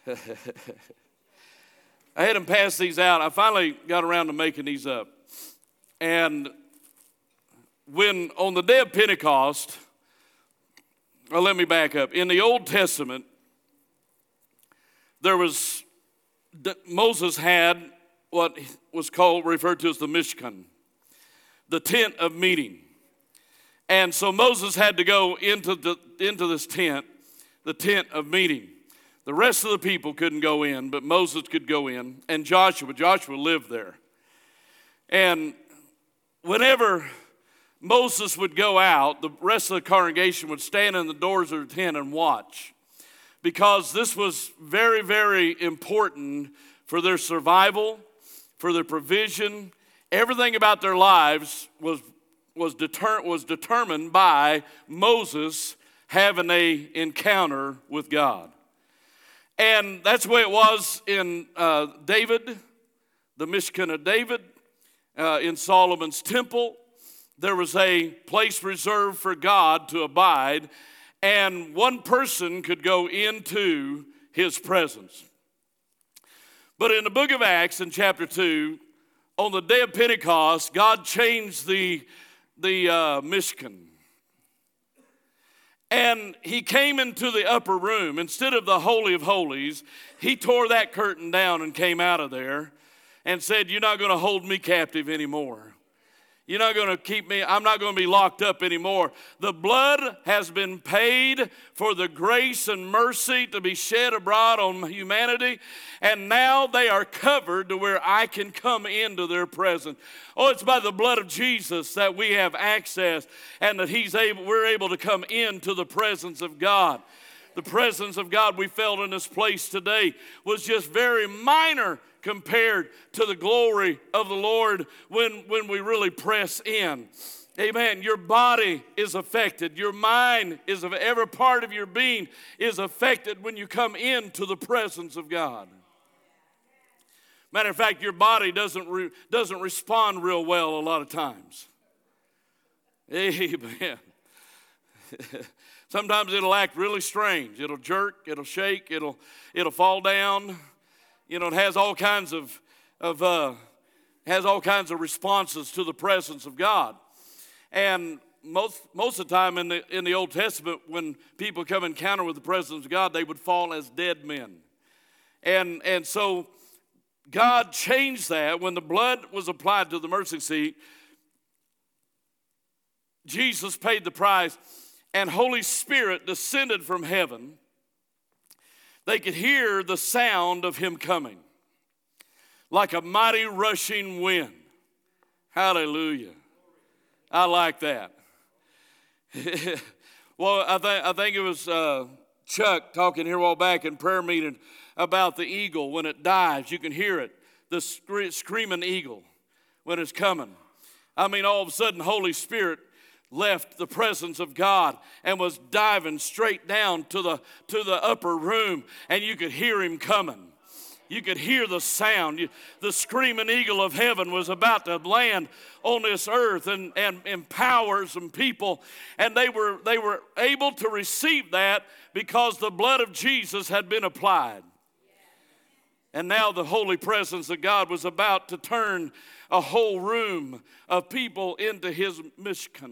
I had them pass these out. I finally got around to making these up. And when on the day of Pentecost, well, let me back up. In the Old Testament, Moses had what was referred to as the Mishkan, the tent of meeting. And so Moses had to go into this tent, the tent of meeting. The rest of the people couldn't go in, but Moses could go in, and Joshua lived there. And whenever Moses would go out, the rest of the congregation would stand in the doors of the tent and watch, because this was very, very important for their survival, for their provision. Everything about their lives was determined by Moses having an encounter with God. And that's the way it was in David, the Mishkan of David, in Solomon's temple. There was a place reserved for God to abide, and one person could go into his presence. But in the book of Acts, in chapter 2, on the day of Pentecost, God changed the Mishkan. And he came into the upper room. Instead of the Holy of Holies, he tore that curtain down and came out of there and said, "You're not going to hold me captive anymore. You're not going to keep me, I'm not going to be locked up anymore. The blood has been paid for the grace and mercy to be shed abroad on humanity, and now they are covered to where I can come into their presence." Oh, it's by the blood of Jesus that we have access, and that we're able to come into the presence of God. The presence of God we felt in this place today was just very minor compared to the glory of the Lord when we really press in. Amen. Your body is affected. Your mind is, every part of your being is affected when you come into the presence of God. Matter of fact, your body doesn't respond real well a lot of times. Amen. Sometimes it'll act really strange. It'll jerk, it'll shake, it'll fall down. You know, it has all kinds of responses to the presence of God. And most of the time in the Old Testament, when people come encounter with the presence of God, they would fall as dead men. And so God changed that. When the blood was applied to the mercy seat, Jesus paid the price, and Holy Spirit descended from heaven. They could hear the sound of him coming like a mighty rushing wind. Hallelujah. I like that. Well, I think it was Chuck talking here a while back in prayer meeting about the eagle. When it dives, you can hear it, the screaming eagle when it's coming. I mean, all of a sudden, Holy Spirit left the presence of God and was diving straight down to the upper room, and you could hear him coming. You could hear the sound. The screaming eagle of heaven was about to land on this earth and empower some people, and they were able to receive that because the blood of Jesus had been applied. And now the holy presence of God was about to turn a whole room of people into his Mishkan,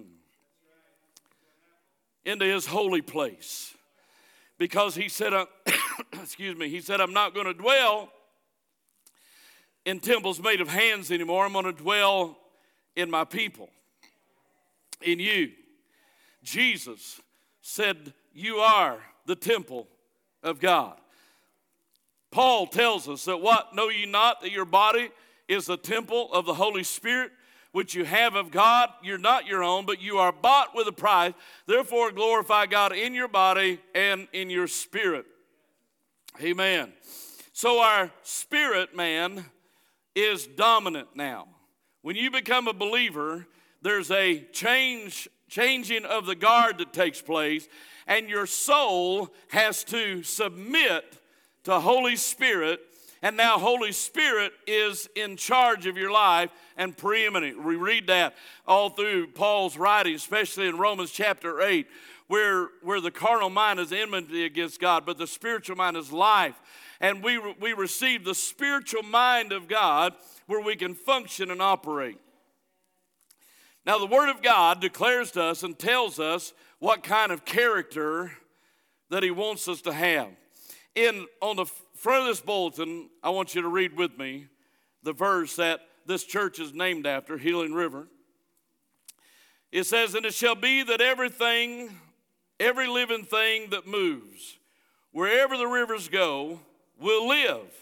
into his holy place. Because he said, he said, "I'm not going to dwell in temples made of hands anymore. I'm going to dwell in my people, in you." Jesus said, "You are the temple of God." Paul tells us that, "What, know ye not that your body is the temple of the Holy Spirit, which you have of God? You're not your own, but you are bought with a price. Therefore glorify God in your body and in your spirit." Amen. So our spirit man is dominant now. When you become a believer, there's a changing of the guard that takes place, and your soul has to submit to Holy Spirit. And now Holy Spirit is in charge of your life and preeminent. We read that all through Paul's writing, especially in Romans chapter 8, where the carnal mind is enmity against God, but the spiritual mind is life and we receive the spiritual mind of God where we can function and operate. Now, the Word of God declares to us and tells us what kind of character that He wants us to have. On the front of this bulletin, I want you to read with me the verse that this church is named after, Healing River. It says, "And it shall be that every living thing that moves, wherever the rivers go, will live."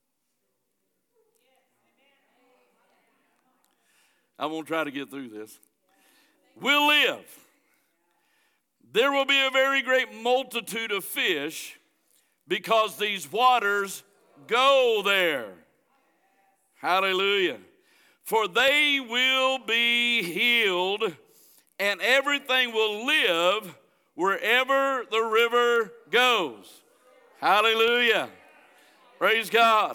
I'm going to try to get through this. Will live. There will be a very great multitude of fish because these waters go there. Hallelujah. For they will be healed, and everything will live wherever the river goes. Hallelujah. Praise God.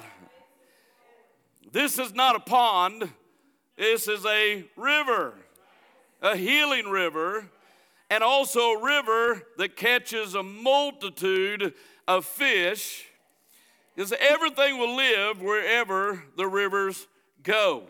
This is not a pond. This is a river, a healing river, and also a river that catches a multitude of fish. Because everything will live wherever the rivers go.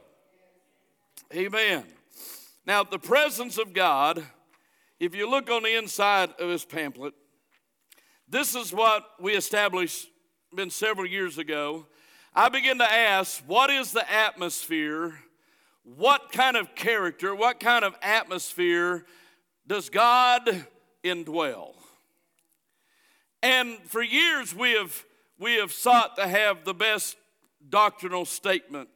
Amen. Now, the presence of God, if you look on the inside of this pamphlet, this is what we established been several years ago. I began to ask, what is the atmosphere? What kind of character, what kind of atmosphere does God indwell? And for years we have sought to have the best doctrinal statement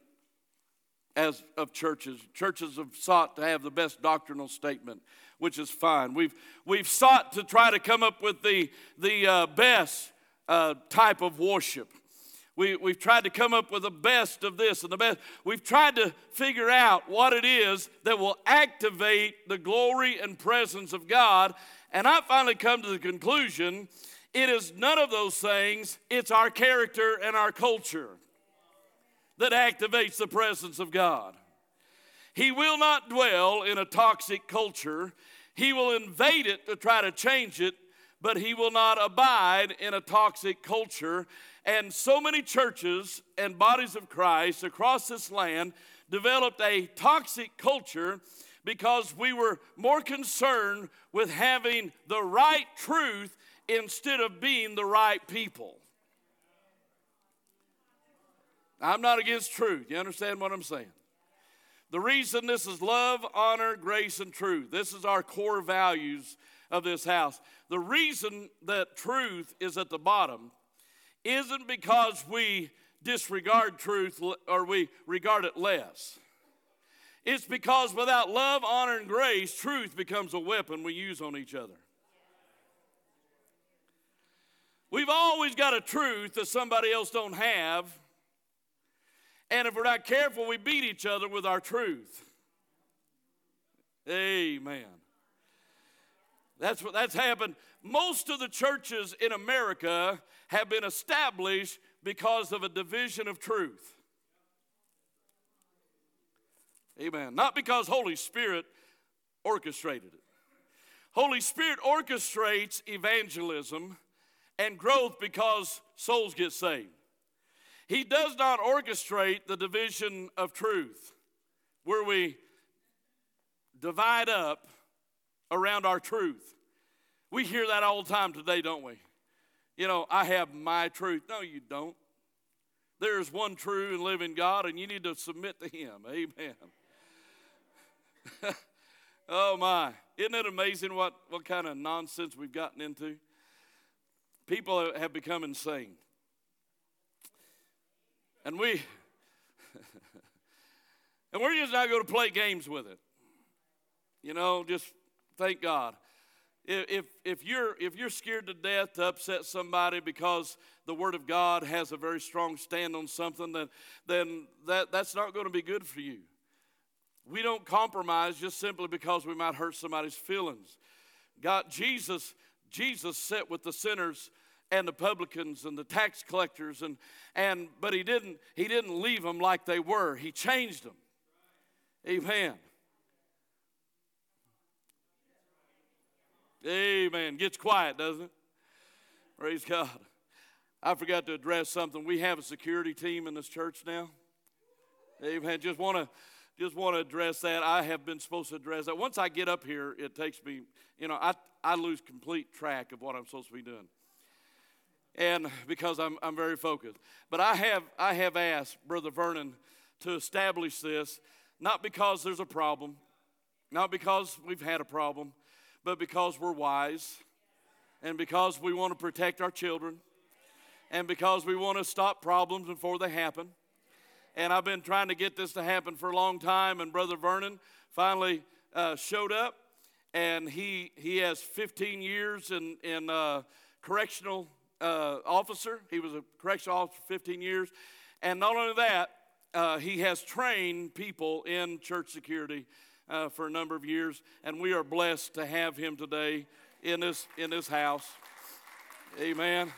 as of churches. Churches have sought to have the best doctrinal statement, which is fine. We've sought to try to come up with the best type of worship. We've tried to come up with the best of this and the best. We've tried to figure out what it is that will activate the glory and presence of God. And I finally come to the conclusion, it is none of those things. It's our character and our culture that activates the presence of God. He will not dwell in a toxic culture. He will invade it to try to change it, but He will not abide in a toxic culture. And so many churches and bodies of Christ across this land developed a toxic culture because we were more concerned with having the right truth instead of being the right people. I'm not against truth. You understand what I'm saying? The reason this is love, honor, grace, and truth. This is our core values of this house. The reason that truth is at the bottom isn't because we disregard truth or we regard it less. It's because without love, honor, and grace, truth becomes a weapon we use on each other. We've always got a truth that somebody else don't have. And if we're not careful, we beat each other with our truth. Amen. That's happened. Most of the churches in America have been established because of a division of truth. Amen. Not because Holy Spirit orchestrated it. Holy Spirit orchestrates evangelism and growth because souls get saved. He does not orchestrate the division of truth where we divide up around our truth. We hear that all the time today, don't we? You know, I have my truth. No, you don't. There is one true and living God, and you need to submit to Him. Amen. Oh, my. Isn't it amazing what kind of nonsense we've gotten into? People have become insane. And we're just not going to play games with it. You know, just thank God. If you're scared to death to upset somebody because the Word of God has a very strong stand on something, then that's not going to be good for you. We don't compromise just simply because we might hurt somebody's feelings. Jesus sat with the sinners and the publicans and the tax collectors, but he didn't leave them like they were. He changed them. Amen. Amen. Gets quiet, doesn't it? Praise God. I forgot to address something. We have a security team in this church now. Amen. Just want to address that. I have been supposed to address that. Once I get up here, it takes me, I lose complete track of what I'm supposed to be doing. And because I'm very focused. But I have asked Brother Vernon to establish this, not because there's a problem, not because we've had a problem, but because we're wise, and because we want to protect our children, and because we want to stop problems before they happen. And I've been trying to get this to happen for a long time, and Brother Vernon finally showed up, and he has 15 years in correctional officer. He was a correctional officer for 15 years. And not only that, he has trained people in church security for a number of years, and we are blessed to have him today in this house. Amen.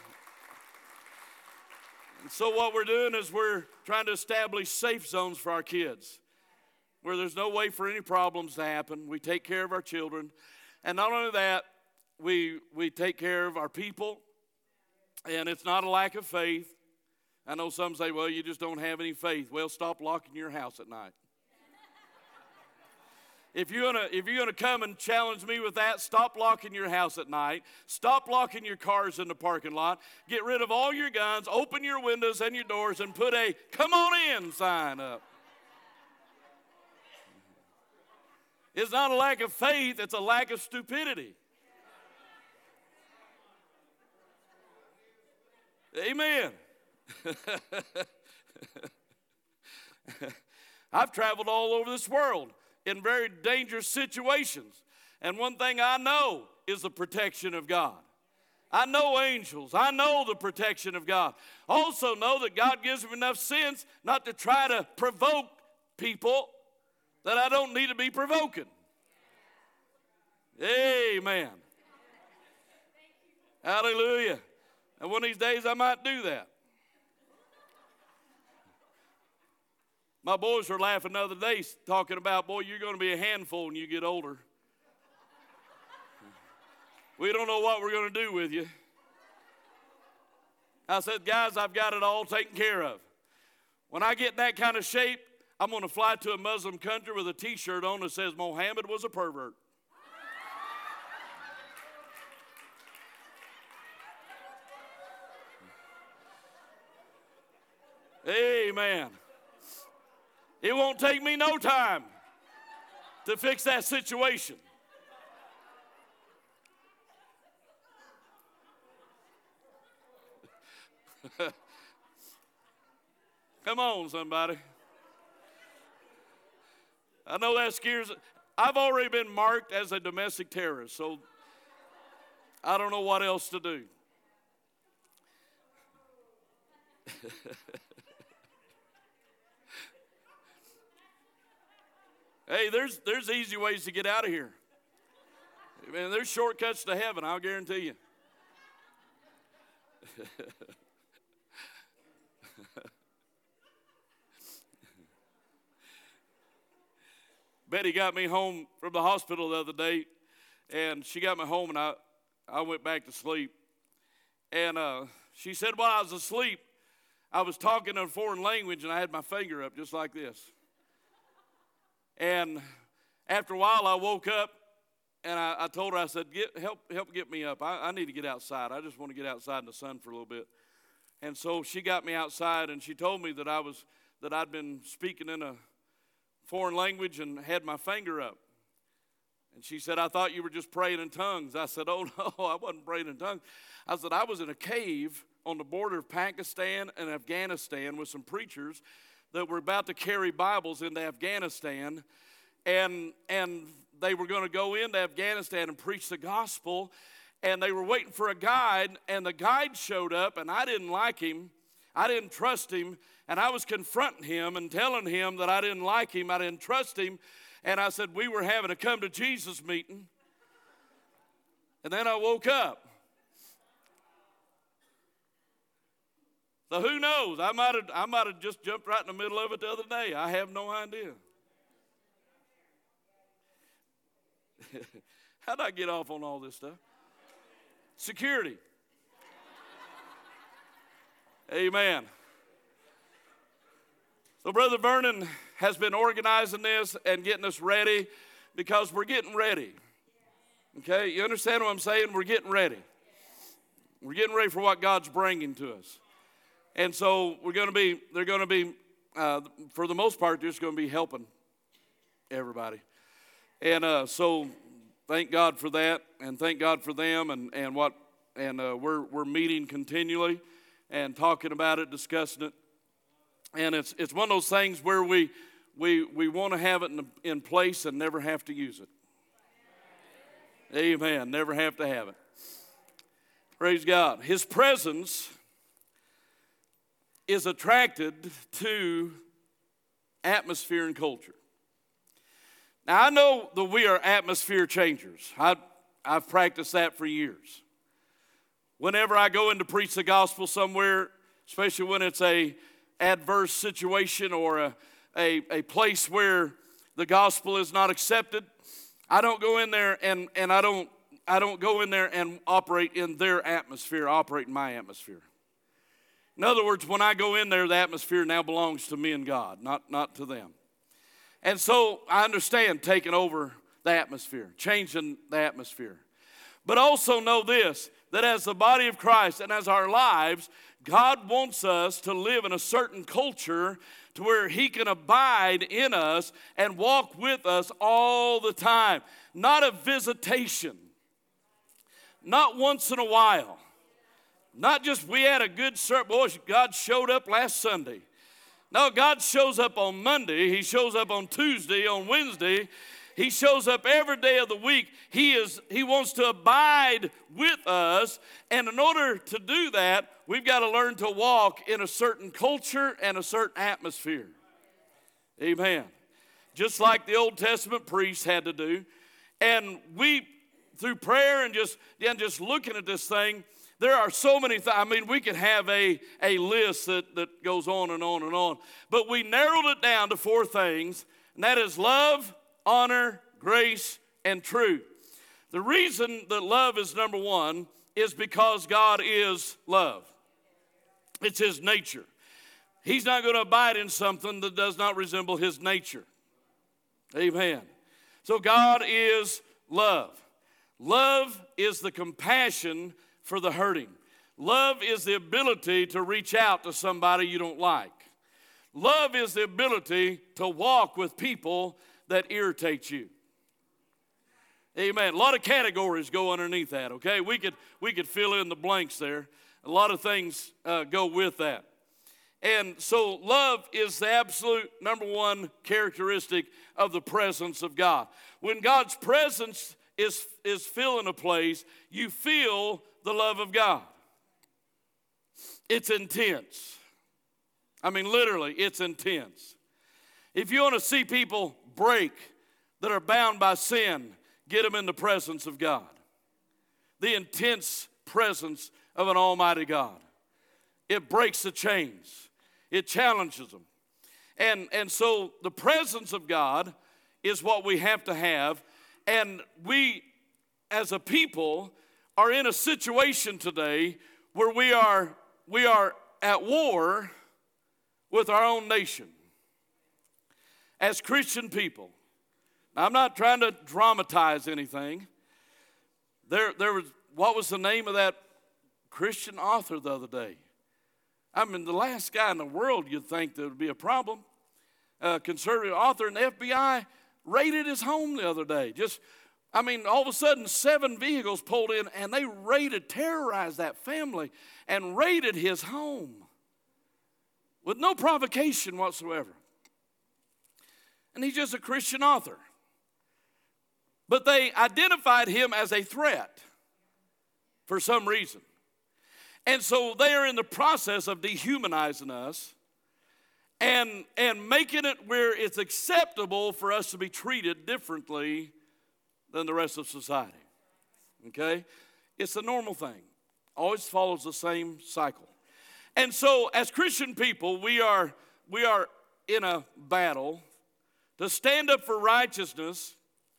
And so what we're doing is we're trying to establish safe zones for our kids where there's no way for any problems to happen. We take care of our children. And not only that, we take care of our people. And it's not a lack of faith. I know some say, well, you just don't have any faith. Well, stop locking your house at night. If you're gonna come and challenge me with that, stop locking your house at night. Stop locking your cars in the parking lot. Get rid of all your guns. Open your windows and your doors and put a "Come on in" sign up. It's not a lack of faith. It's a lack of stupidity. Amen. I've traveled all over this world in very dangerous situations. And one thing I know is the protection of God. I know angels. I know the protection of God. Also know that God gives me enough sense not to try to provoke people that I don't need to be provoking. Amen. Hallelujah. And one of these days I might do that. My boys were laughing the other day talking about, boy, you're going to be a handful when you get older. We don't know what we're going to do with you. I said, guys, I've got it all taken care of. When I get in that kind of shape, I'm going to fly to a Muslim country with a T-shirt on that says Mohammed was a pervert. Amen. It won't take me no time to fix that situation. Come on, somebody. I know that scares. I've already been marked as a domestic terrorist, so I don't know what else to do. Hey, there's easy ways to get out of here. Man, there's shortcuts to heaven, I'll guarantee you. Betty got me home from the hospital the other day, and she got me home, and I went back to sleep. And she said while I was asleep, I was talking in a foreign language, and I had my finger up just like this. And after a while, I woke up, and I told her, I said, help get me up. I need to get outside. I just want to get outside in the sun for a little bit. And so she got me outside, and she told me that I'd been speaking in a foreign language and had my finger up. And she said, I thought you were just praying in tongues. I said, oh, no, I wasn't praying in tongues. I said, I was in a cave on the border of Pakistan and Afghanistan with some preachers that were about to carry Bibles into Afghanistan, and they were going to go into Afghanistan and preach the gospel, and they were waiting for a guide, and the guide showed up, and I didn't like him. I didn't trust him, and I was confronting him and telling him that I didn't like him, I didn't trust him, and I said we were having a come to Jesus meeting, and then I woke up. So who knows? I might have just jumped right in the middle of it the other day. I have no idea. How'd I get off on all this stuff? Security. Amen. So Brother Vernon has been organizing this and getting us ready because we're getting ready. Okay, you understand what I'm saying? We're getting ready. We're getting ready for what God's bringing to us. And so they're going to be, for the most part, they're just going to be helping everybody. And so thank God for that, and thank God for them, and we're meeting continually and talking about it, discussing it. And it's one of those things where we want to have it in place and never have to use it. Amen. Never have to have it. Praise God. His presence is attracted to atmosphere and culture. Now, I know that we are atmosphere changers. I've practiced that for years. Whenever I go in to preach the gospel somewhere, especially when it's a adverse situation or a place where the gospel is not accepted, I don't go in there and I don't go in there and operate in their atmosphere, operate in my atmosphere. In other words, when I go in there, the atmosphere now belongs to me and God, not to them. And so I understand taking over the atmosphere, changing the atmosphere. But also know this, that as the body of Christ and as our lives, God wants us to live in a certain culture to where He can abide in us and walk with us all the time. Not a visitation. Not once in a while. Not just we had a good service. Boy, God showed up last Sunday. No, God shows up on Monday. He shows up on Tuesday, on Wednesday. He shows up every day of the week. He wants to abide with us. And in order to do that, we've got to learn to walk in a certain culture and a certain atmosphere. Amen. Just like the Old Testament priests had to do. And we, through prayer and just looking at this thing, there are so many things. I mean, we could have a list that goes on and on and on. But we narrowed it down to 4 things, and that is love, honor, grace, and truth. The reason that love is number 1 is because God is love. It's His nature. He's not going to abide in something that does not resemble His nature. Amen. So God is love. Love is the compassion for the hurting. Love is the ability to reach out to somebody you don't like. Love is the ability to walk with people that irritate you. Amen. A lot of categories go underneath that, okay? We could fill in the blanks there. A lot of things go with that. And so love is the absolute number 1 characteristic of the presence of God. When God's presence is filling a place, you feel the love of God. It's intense. I mean, literally, it's intense. If you want to see people break that are bound by sin, get them in the presence of God. The intense presence of an almighty God. It breaks the chains. It challenges them. And so the presence of God is what we have to have. And we, as a people, are in a situation today where we are at war with our own nation. As Christian people. Now, I'm not trying to dramatize anything. There was, what was the name of that Christian author the other day? I mean, the last guy in the world you'd think there would be a problem. Conservative author, and the FBI raided his home the other day. All of a sudden, 7 vehicles pulled in, and they terrorized that family, and raided his home with no provocation whatsoever. And he's just a Christian author. But they identified him as a threat for some reason. And so they are in the process of dehumanizing us and making it where it's acceptable for us to be treated differently than the rest of society. Okay? It's a normal thing. Always follows the same cycle. And so as Christian people, we are in a battle to stand up for righteousness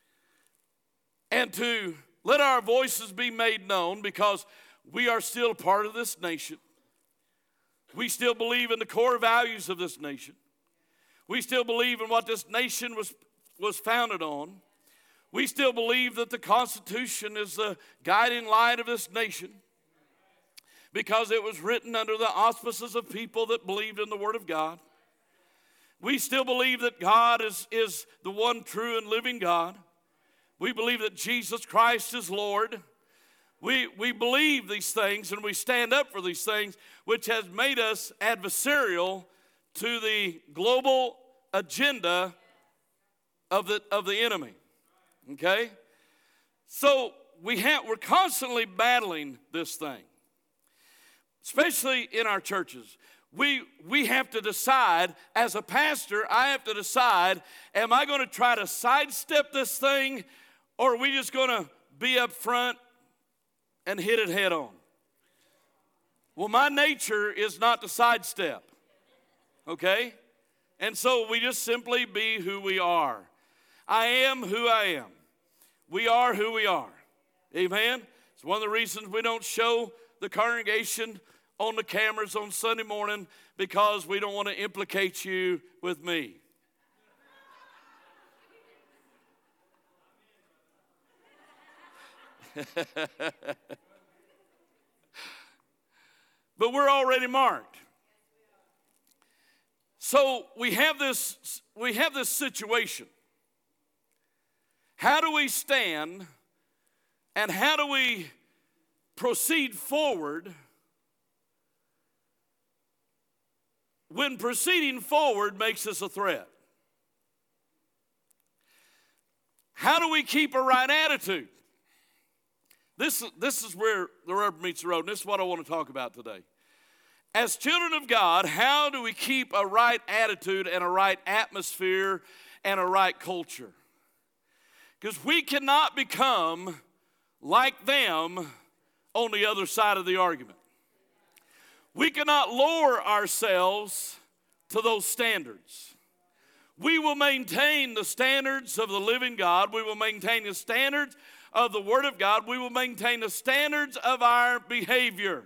and to let our voices be made known, because we are still a part of this nation. We still believe in the core values of this nation. We still believe in what this nation was founded on. We still believe that the Constitution is the guiding light of this nation because it was written under the auspices of people that believed in the Word of God. We still believe that God is the one true and living God. We believe that Jesus Christ is Lord. We believe these things and we stand up for these things, which has made us adversarial to the global agenda of the enemy. Okay? So we're constantly battling this thing, especially in our churches. We have to decide, as a pastor, I have to decide, am I going to try to sidestep this thing, or are we just going to be up front and hit it head on? Well, my nature is not to sidestep, okay? And so we just simply be who we are. I am who I am. We are who we are. Amen? It's one of the reasons we don't show the congregation on the cameras on Sunday morning, because we don't want to implicate you with me. But we're already marked. So we have this situation. How do we stand and how do we proceed forward when proceeding forward makes us a threat? How do we keep a right attitude? This is where the rubber meets the road, and this is what I want to talk about today. As children of God, how do we keep a right attitude and a right atmosphere and a right culture? Because we cannot become like them on the other side of the argument. We cannot lower ourselves to those standards. We will maintain the standards of the living God. We will maintain the standards of the Word of God. We will maintain the standards of our behavior.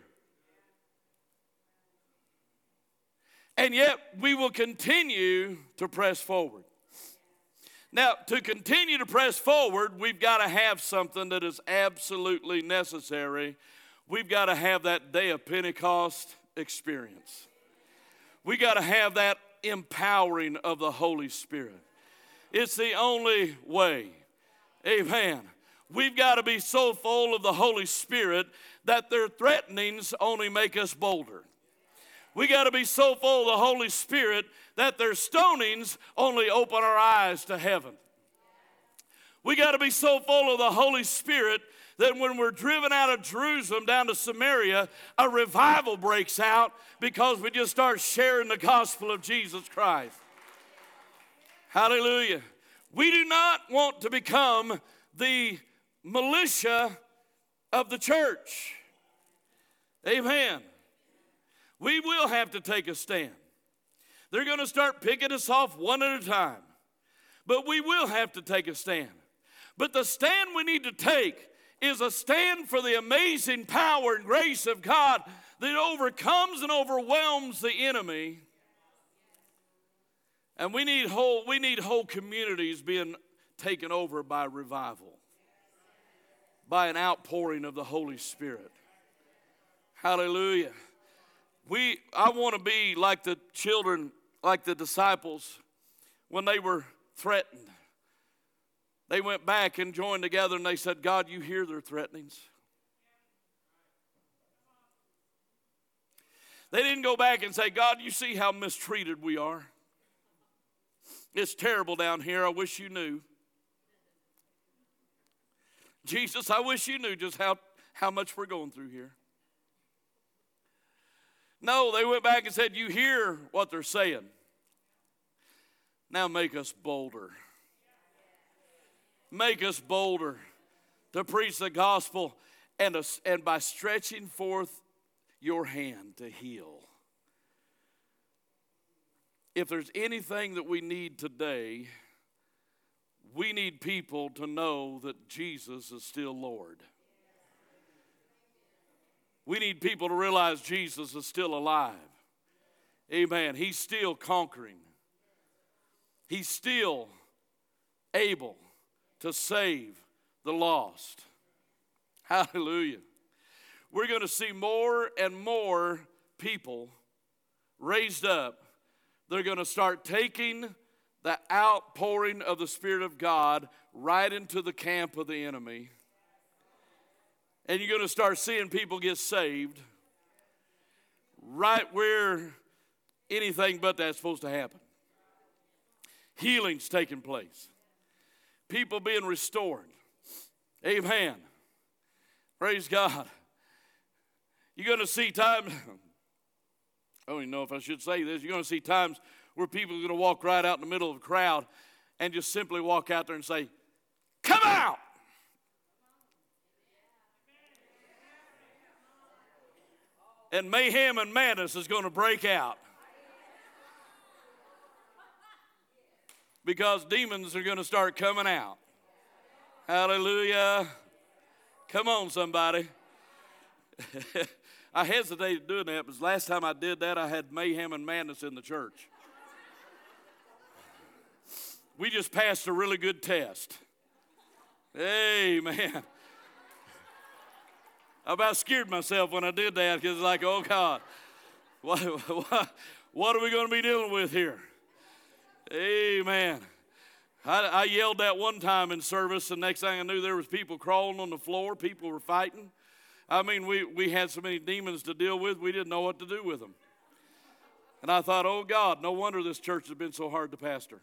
And yet we will continue to press forward. Now, to continue to press forward, we've got to have something that is absolutely necessary. We've got to have that day of Pentecost experience. We got to have that empowering of the Holy Spirit. It's the only way. Amen. We've got to be so full of the Holy Spirit that their threatenings only make us bolder. We got to be so full of the Holy Spirit that their stonings only open our eyes to heaven. We got to be so full of the Holy Spirit that when we're driven out of Jerusalem down to Samaria, a revival breaks out because we just start sharing the gospel of Jesus Christ. Hallelujah. We do not want to become the militia of the church. Amen. We will have to take a stand. They're going to start picking us off one at a time. But we will have to take a stand. But the stand we need to take is a stand for the amazing power and grace of God that overcomes and overwhelms the enemy. And we need whole communities being taken over by revival, by an outpouring of the Holy Spirit. Hallelujah. I want to be like the children, like the disciples, when they were threatened. They went back and joined together and they said, God, you hear their threatenings. They didn't go back and say, God, you see how mistreated we are. It's terrible down here. I wish you knew. Jesus, I wish you knew just how much we're going through here. No, they went back and said, you hear what they're saying. Now make us bolder. Make us bolder to preach the gospel and by stretching forth your hand to heal. If there's anything that we need today, we need people to know that Jesus is still Lord. We need people to realize Jesus is still alive. Amen. He's still conquering. He's still able to save the lost. Hallelujah. We're going to see more and more people raised up. They're going to start taking the outpouring of the Spirit of God right into the camp of the enemy. And you're going to start seeing people get saved right where anything but that's supposed to happen. Healing's taking place. People being restored. Amen. Praise God. You're going to see times, I don't even know if I should say this, you're going to see times where people are going to walk right out in the middle of a crowd and just simply walk out there and say, "Come out!" And mayhem and madness is going to break out. Because demons are going to start coming out. Hallelujah. Come on, somebody. I hesitated doing that because last time I did that, I had mayhem and madness in the church. We just passed a really good test. Amen. I about scared myself when I did that because it's like, oh God, what are we going to be dealing with here? Amen. I yelled that one time in service, and next thing I knew, there was people crawling on the floor. People were fighting. I mean, we had so many demons to deal with, we didn't know what to do with them. And I thought, oh God, no wonder this church has been so hard to pastor.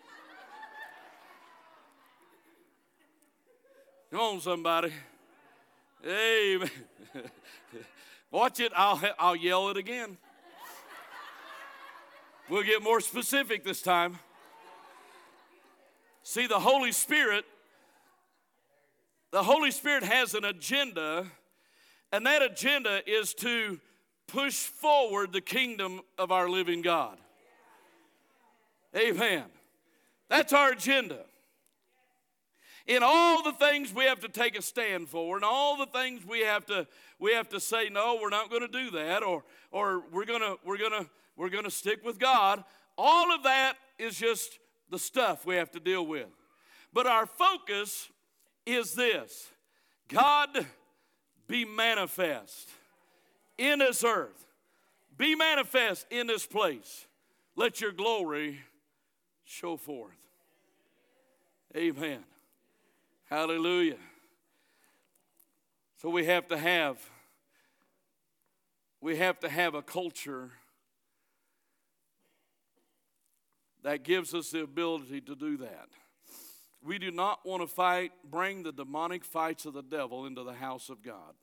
Come on, somebody. Amen. Watch it. I'll yell it again. We'll get more specific this time. See, the Holy Spirit has an agenda, and that agenda is to push forward the kingdom of our living God. Amen. That's our agenda. In all the things we have to take a stand for, and all the things we have to say, no, we're not going to do that, or we're going to stick with God. All of that is just the stuff we have to deal with. But our focus is this: God, be manifest in this earth. Be manifest in this place. Let your glory show forth. Amen. Hallelujah. So we have to have a culture that gives us the ability to do that. We do not want to bring the demonic fights of the devil into the house of God.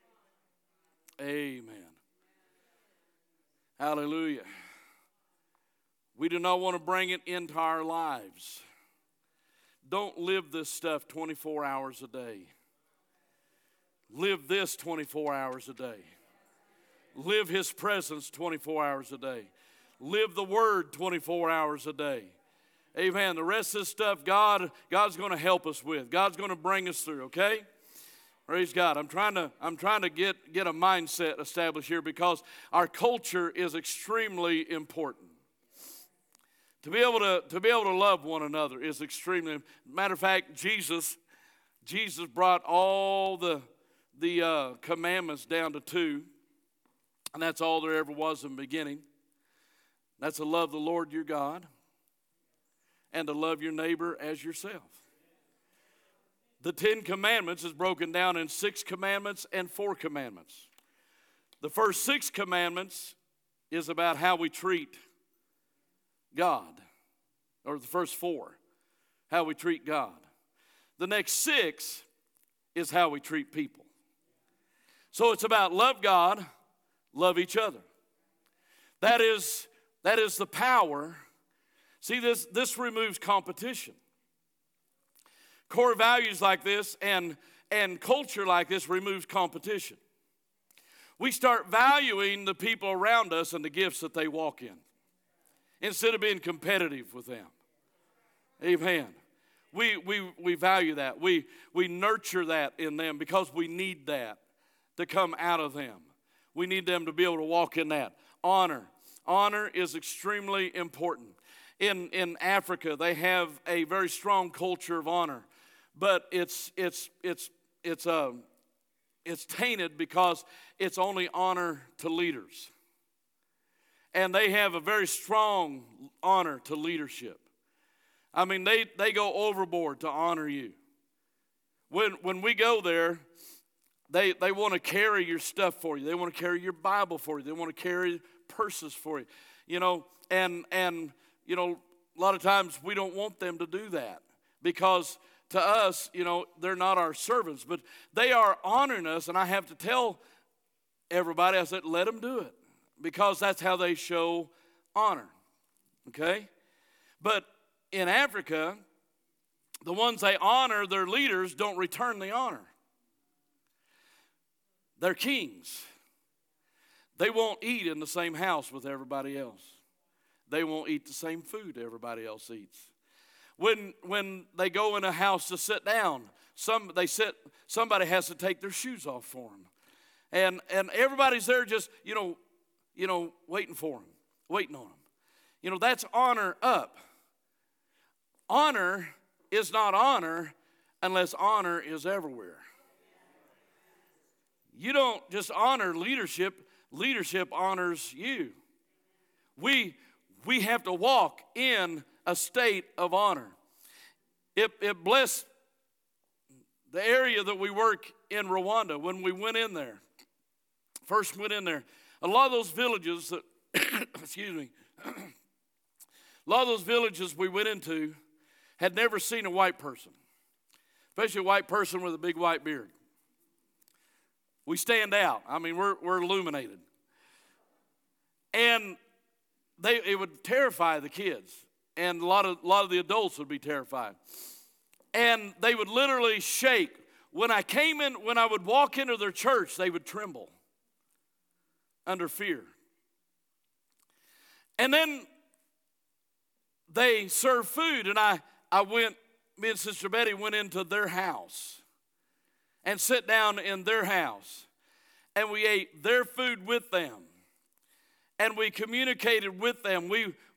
Amen. Hallelujah. We do not want to bring it into our lives. Don't live this stuff 24 hours a day. Live this 24 hours a day. Live His presence 24 hours a day. Live the Word 24 hours a day. Amen. The rest of this stuff, God's going to help us with. God's going to bring us through, okay? Praise God. I'm trying to get a mindset established here because our culture is extremely important. To be able to love one another is extremely. Matter of fact, Jesus brought all the commandments down to 2, and that's all there ever was in the beginning. That's to love the Lord your God and to love your neighbor as yourself. The 10 commandments is broken down in 6 commandments and 4 commandments. The first 6 commandments is about how we treat God, or the first 4, how we treat God. The next 6 is how we treat people. So it's about love God, love each other. That is the power. See, this removes competition. Core values like this and culture like this removes competition. We start valuing the people around us and the gifts that they walk in, instead of being competitive with them. Amen. We value that. We nurture that in them because we need that to come out of them. We need them to be able to walk in that. Honor. Honor is extremely important. In Africa, they have a very strong culture of honor, but it's tainted because it's only honor to leaders. And they have a very strong honor to leadership. I mean, they go overboard to honor you. When we go there, they want to carry your stuff for you. They want to carry your Bible for you. They want to carry purses for you. You know, and you know, a lot of times we don't want them to do that because to us, you know, they're not our servants, but they are honoring us, and I have to tell everybody, I said, let them do it because that's how they show honor, okay? But in Africa, the ones they honor, their leaders, don't return the honor. They're kings. They won't eat in the same house with everybody else. They won't eat the same food everybody else eats. When they go in a house to sit down, somebody has to take their shoes off for them. And everybody's there just, you know, waiting for them, waiting on them. You know, that's honor up. Honor is not honor unless honor is everywhere. You don't just honor leadership. Leadership honors you. We have to walk in a state of honor. It blessed the area that we work in Rwanda when we went in there. First went in there. A lot of those villages that, excuse me, a lot of those villages we went into had never seen a white person, especially a white person with a big white beard. We stand out. I mean, we're illuminated. And it would terrify the kids. And a lot of the adults would be terrified. And they would literally shake. When I would walk into their church, they would tremble under fear. And then they served food, and me and Sister Betty went into their house and sat down in their house. And we ate their food with them. And we communicated with them.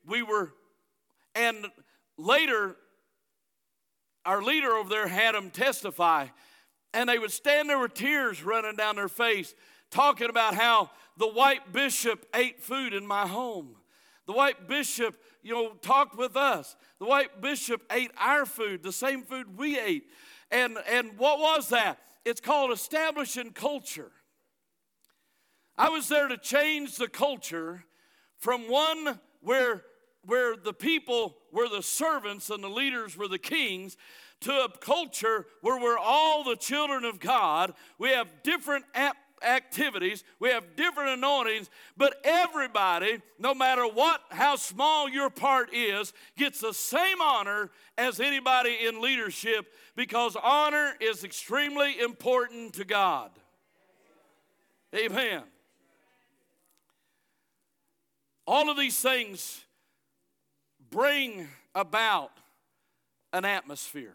And later, our leader over there had them testify. And they would stand there with tears running down their face, talking about how the white bishop ate food in my home. The white bishop, talked with us. The white bishop ate our food, the same food we ate. And what was that? It's called establishing culture. I was there to change the culture from one where the people were the servants and the leaders were the kings to a culture where we're all the children of God. We have different activities, we have different anointings, but everybody, no matter how small your part is, gets the same honor as anybody in leadership because honor is extremely important to God. Amen. All of these things bring about an atmosphere.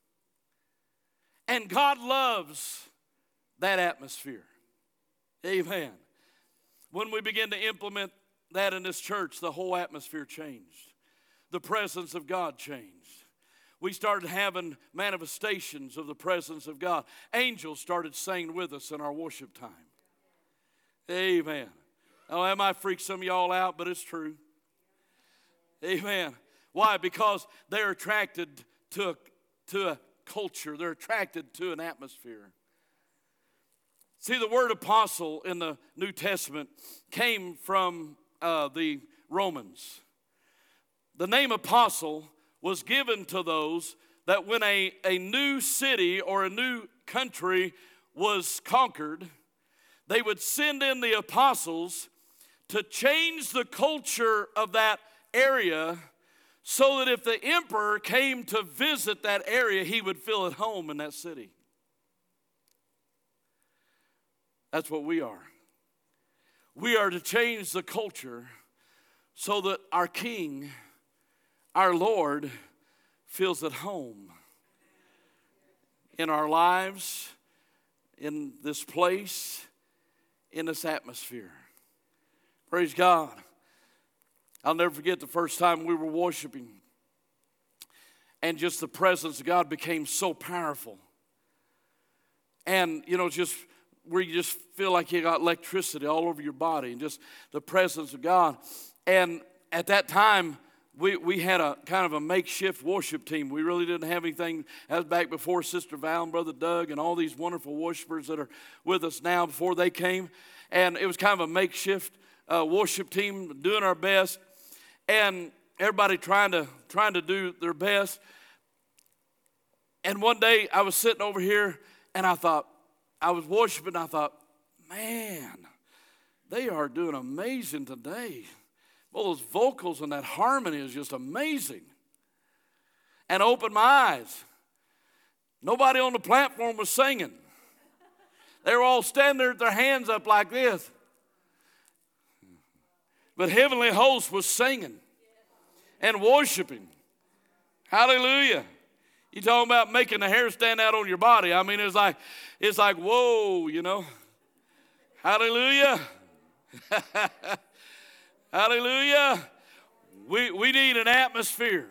And God loves that atmosphere. Amen. When we begin to implement that in this church, the whole atmosphere changed. The presence of God changed. We started having manifestations of the presence of God. Angels started singing with us in our worship time. Amen. Oh, that might freak some of y'all out, but it's true. Amen. Why? Because they're attracted to a culture. They're attracted to an atmosphere. See, the word apostle in the New Testament came from the Romans. The name apostle was given to those that when a new city or a new country was conquered, they would send in the apostles to change the culture of that area so that if the emperor came to visit that area, he would feel at home in that city. That's what we are. We are to change the culture so that our King, our Lord, feels at home in our lives, in this place, in this atmosphere. Praise God. I'll never forget the first time we were worshiping, and just the presence of God became so powerful. And, just where you just feel like you got electricity all over your body, and just the presence of God. And at that time, we had a kind of a makeshift worship team. We really didn't have anything. That was back before Sister Val and Brother Doug and all these wonderful worshipers that are with us now before they came. And it was kind of a makeshift worship team, doing our best. And everybody trying to do their best. And one day I was sitting over here and I was worshiping, I thought, man, they are doing amazing today. Well, those vocals and that harmony is just amazing. And I opened my eyes. Nobody on the platform was singing. They were all standing there with their hands up like this. But Heavenly Host was singing and worshiping. Hallelujah. You talking about making the hair stand out on your body. I mean, it's like whoa, Hallelujah. Hallelujah. We need an atmosphere.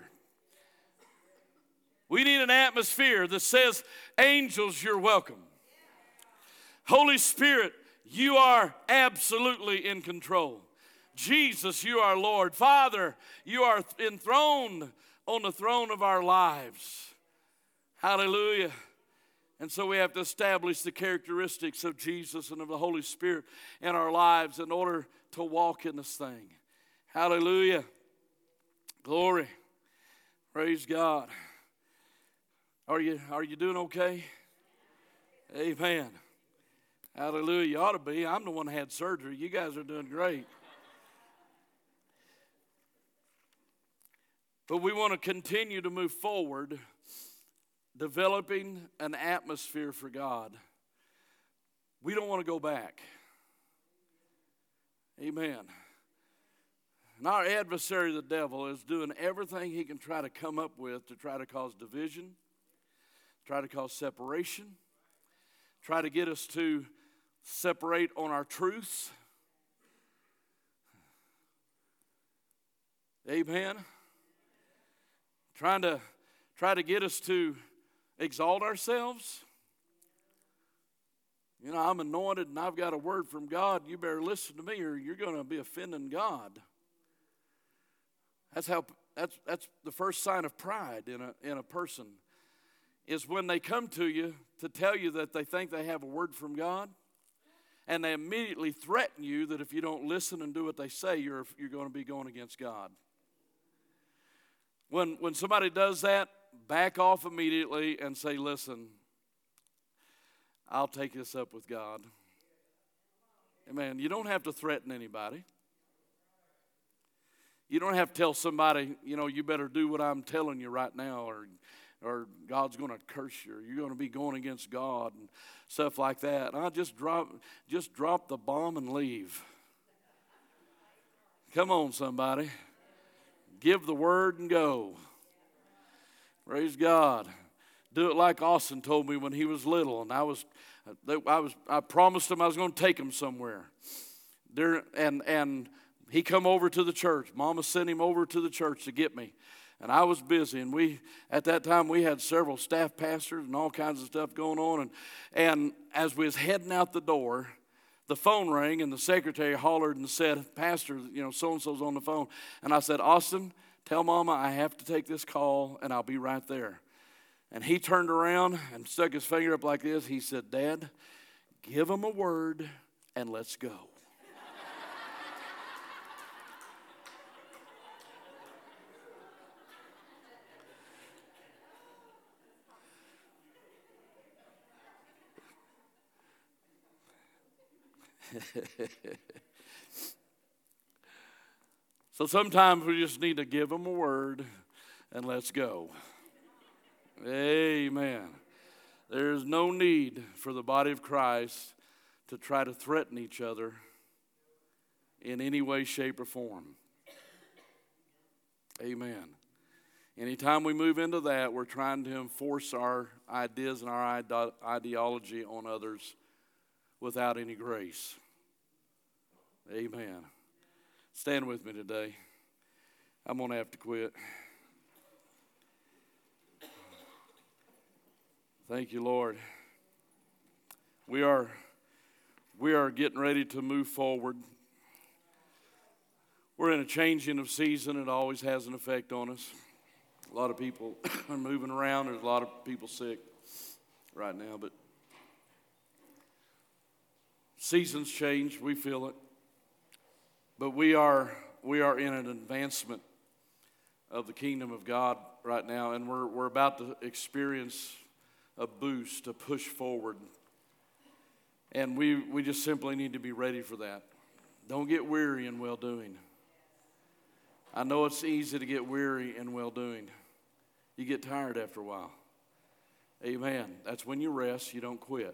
We need an atmosphere that says, angels, you're welcome. Holy Spirit, you are absolutely in control. Jesus, you are Lord. Father, you are enthroned on the throne of our lives. Hallelujah. And so we have to establish the characteristics of Jesus and of the Holy Spirit in our lives in order to walk in this thing. Hallelujah. Glory. Praise God. Are you doing okay? Amen. Hallelujah. You ought to be. I'm the one that had surgery. You guys are doing great. But we want to continue to move forward, developing an atmosphere for God. We don't want to go back. Amen. And our adversary, the devil, is doing everything he can try to come up with to try to cause division, try to cause separation, try to get us to separate on our truths. Amen. Try to get us to exalt ourselves. I'm anointed and I've got a word from God. You better listen to me or you're going to be offending God. That's the first sign of pride in a person, is when they come to you to tell you that they think they have a word from God, and they immediately threaten you that if you don't listen and do what they say, you're going to be going against God. When somebody does that, back off immediately and say, listen, I'll take this up with God. Amen. You don't have to threaten anybody. You don't have to tell somebody, you better do what I'm telling you right now, or God's going to curse you, or you're going to be going against God and stuff like that. I just drop the bomb and leave. Come on, somebody. Give the word and go. Praise God. Do it like Austin told me when he was little, and I promised him I was going to take him somewhere. And he come over to the church. Mama sent him over to the church to get me. And I was busy, and at that time we had several staff pastors and all kinds of stuff going on. And as we was heading out the door, the phone rang, and the secretary hollered and said, Pastor, so-and-so's on the phone. And I said, Austin, tell Mama I have to take this call, and I'll be right there. And he turned around and stuck his finger up like this. He said, Dad, give him a word and let's go. So sometimes we just need to give them a word and let's go. Amen. There's no need for the body of Christ to try to threaten each other in any way, shape, or form. Amen. Anytime we move into that, we're trying to enforce our ideas and our ideology on others without any grace. Amen. Stand with me today. I'm going to have to quit. Thank you, Lord. We are getting ready to move forward. We're in a changing of season. It always has an effect on us. A lot of people are moving around. There's a lot of people sick right now, but seasons change. We feel it. But we are in an advancement of the kingdom of God right now, and we're about to experience a boost, a push forward. And we just simply need to be ready for that. Don't get weary in well-doing. I know it's easy to get weary in well-doing. You get tired after a while. Amen. That's when you rest. You don't quit.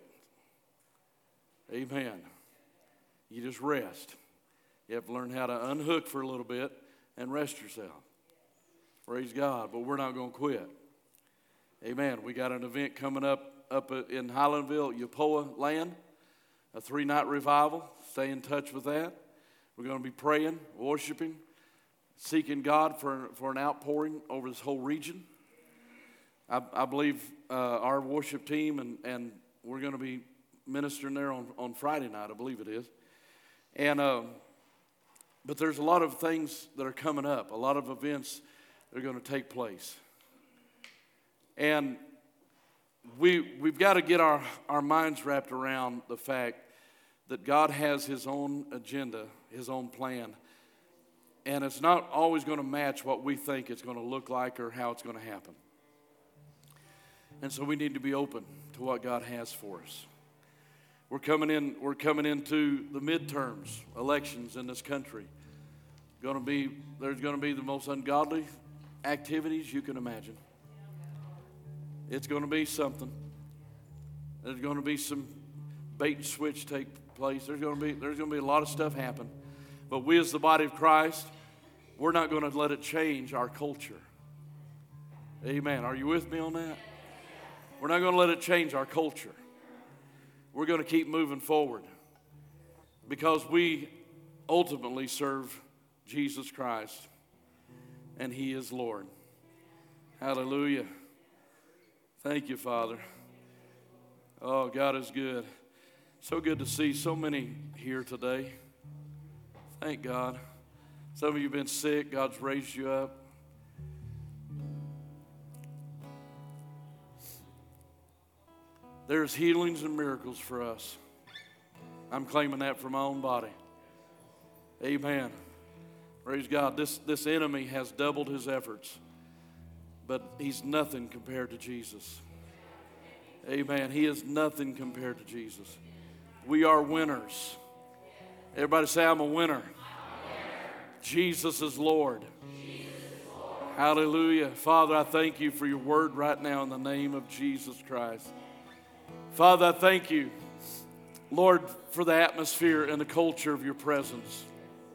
Amen. You just rest. You have to learn how to unhook for a little bit and rest yourself. Praise God. But we're not going to quit. Amen. We got an event coming up in Highlandville, Yapoa land, a 3-night revival. Stay in touch with that. We're going to be praying, worshiping, seeking God for an outpouring over this whole region. I believe our worship team, and we're going to be ministering there on Friday night, I believe it is. And but there's a lot of things that are coming up, a lot of events that are going to take place. And we've got to get our minds wrapped around the fact that God has his own agenda, his own plan. And it's not always going to match what we think it's going to look like or how it's going to happen. And so we need to be open to what God has for us. We're coming into the midterms, elections in this country. There's going to be the most ungodly activities you can imagine. It's going to be something. There's going to be some bait and switch take place. There's going to be a lot of stuff happen. But we as the body of Christ, we're not going to let it change our culture. Amen. Are you with me on that? We're not going to let it change our culture. We're going to keep moving forward because we ultimately serve Jesus Christ and he is Lord. Hallelujah. Thank you, Father. Oh, God is good. So good to see so many here today. Thank God. Some of you have been sick. God's raised you up. There's healings and miracles for us. I'm claiming that for my own body. Amen. Praise God. This enemy has doubled his efforts, but he's nothing compared to Jesus. Amen. He is nothing compared to Jesus. We are winners. Everybody say, I'm a winner. Jesus is Lord. Hallelujah. Father, I thank you for your word right now in the name of Jesus Christ. Father, I thank you, Lord, for the atmosphere and the culture of your presence.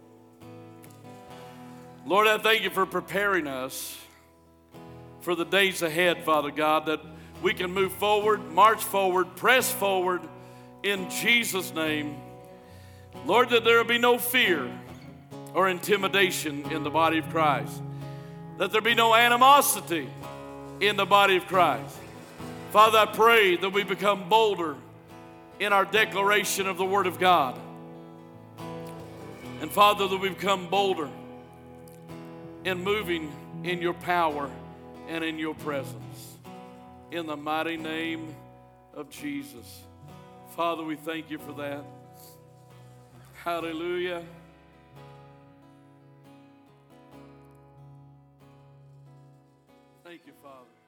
Lord, I thank you for preparing us for the days ahead, Father God, that we can move forward, march forward, press forward in Jesus' name. Lord, that there will be no fear or intimidation in the body of Christ. That there be no animosity in the body of Christ. Father, I pray that we become bolder in our declaration of the Word of God. And Father, that we become bolder in moving in your power and in your presence. In the mighty name of Jesus. Father, we thank you for that. Hallelujah. Thank you, Father.